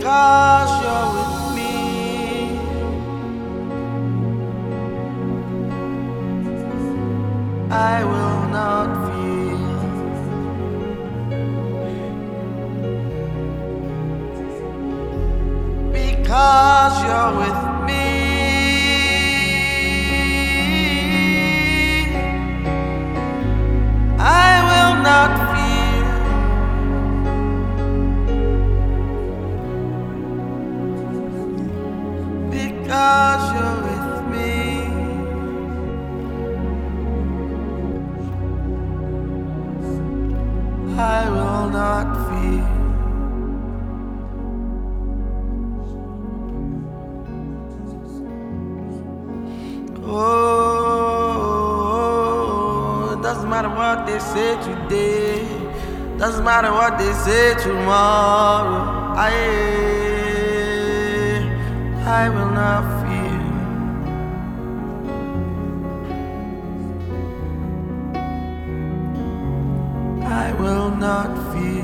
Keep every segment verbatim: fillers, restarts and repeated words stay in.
because you're with me. I will not fear. Because you're with me, I will not fear. Because you're with me, I will not fear. Oh, it doesn't matter what they say today, doesn't matter what they say tomorrow. I, I will not fear. I will not fear.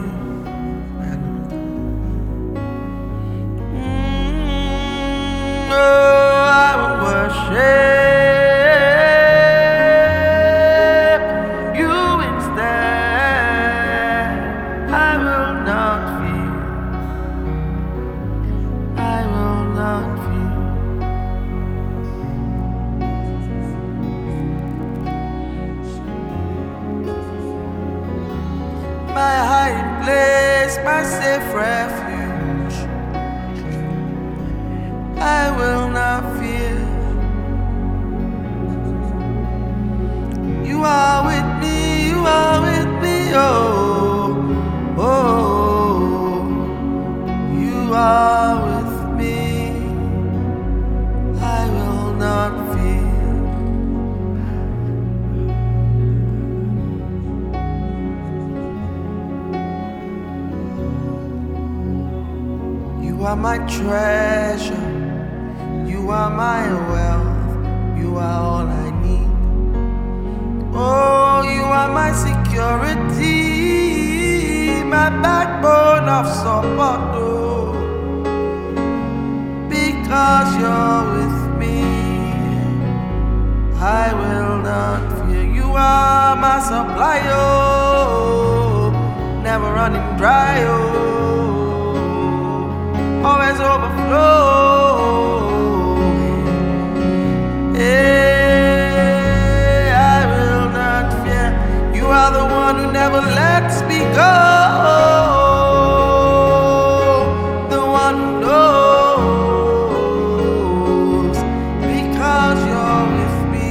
Mm, oh, I will worship you instead. I will not fear. I will not fear. My hiding place, my safe refuge, I will not fear. You are with me, you are with me, oh, oh, you are with me. I will not fear. You are my treasure, you are my wealth, you are all I need. Oh, you are my security, my backbone of support. Oh, because you're with me, I will not fear. You are my supply, oh, never running dry, oh, always overflowing. Hey, I will not fear. You are the one who never lets me go, the one who knows. Because you're with me,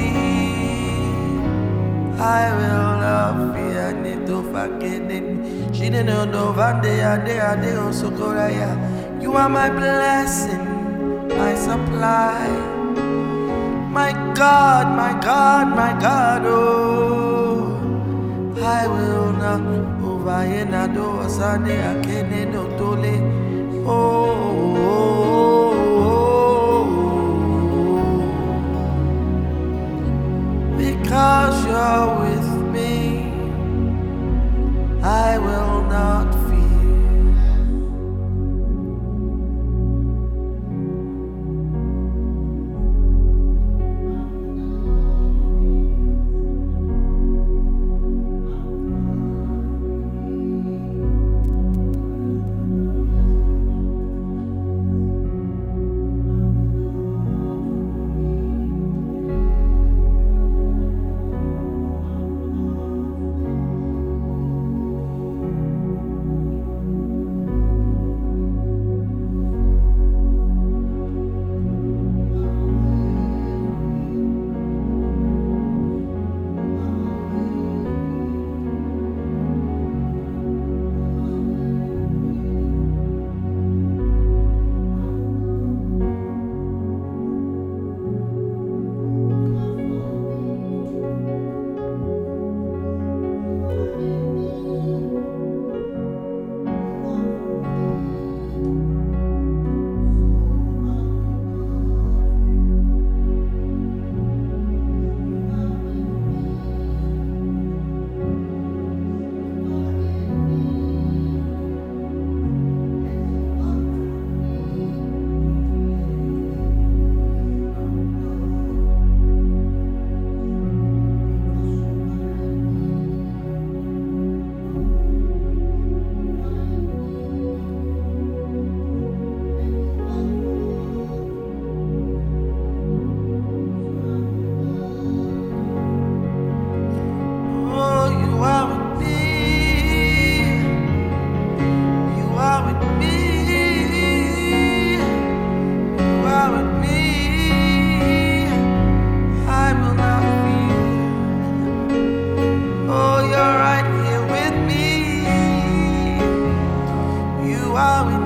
I will not fear. Nito fakeden, she didn't know vande ade ade osokoraya. You are my blessing, my supply, my God, my God, my God, oh, I will not over in a door, Sunday, I can't no tole, oh, because you're with me, I will not fear. bowing